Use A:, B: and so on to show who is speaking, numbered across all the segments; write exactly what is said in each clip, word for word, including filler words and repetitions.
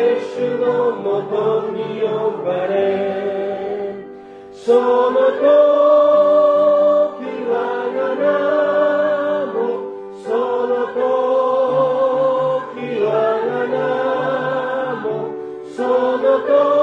A: て主のもとに呼ばれ、その時はがなも、その時はがなも、その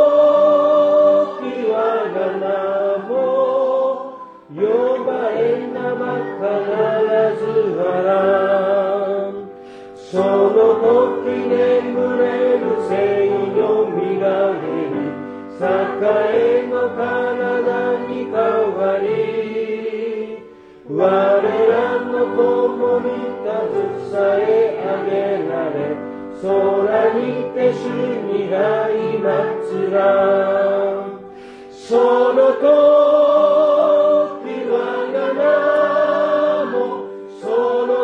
A: 時はがなも、呼ばれなば必ずあらん。その時眠れる生よみがえり、栄の体に変わり、我らの共に携え上げられ、空にて主に相祭らん。その時はがなも、その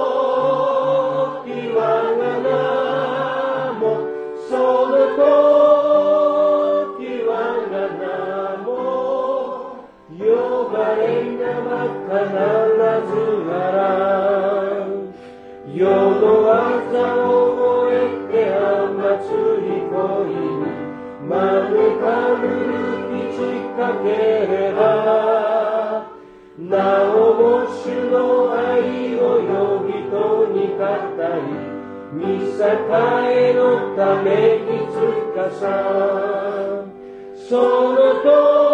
A: 時はがなも、その時はがなも、呼ばれなば必ずあらん。世の技を終えて甘つり恋に招かれるかければ、なおも主の愛を呼びとに語り、見栄えのためにつかさ。その時